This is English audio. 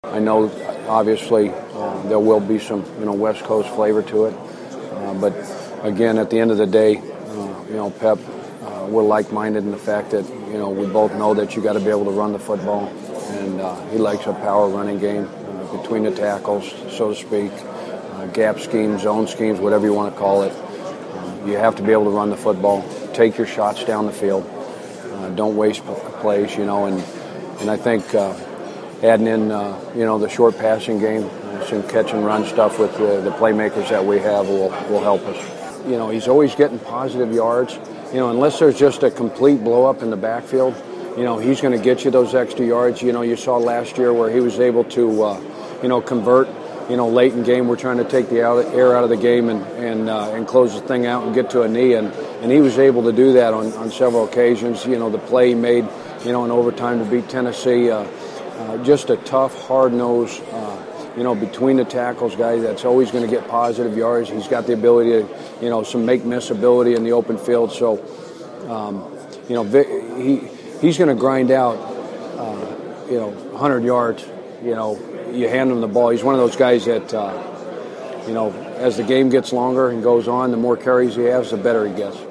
I know, obviously, there will be some, West Coast flavor to it. But again, at the end of the day, Pep, we're like-minded in the fact that, we both know that you got to be able to run the football, and he likes a power running game between the tackles, so to speak, gap schemes, zone schemes, whatever you want to call it. You have to be able to run the football, take your shots down the field, don't waste plays, and I think adding in, the short passing game, some catch and run stuff with the playmakers that we have will help us. He's always getting positive yards. Unless there's just a complete blow up in the backfield, he's going to get you those extra yards. You saw last year where he was able to, convert. Late in game, we're trying to take the air out of the game and close the thing out and get to a knee, and he was able to do that on several occasions. The play he made, in overtime to beat Tennessee, just a tough, hard-nosed, between the tackles guy that's always going to get positive yards. He's got the ability to, some make-miss ability in the open field. So, he's going to grind out, 100 yards, you hand him the ball. He's one of those guys that, as the game gets longer and goes on, the more carries he has, the better he gets.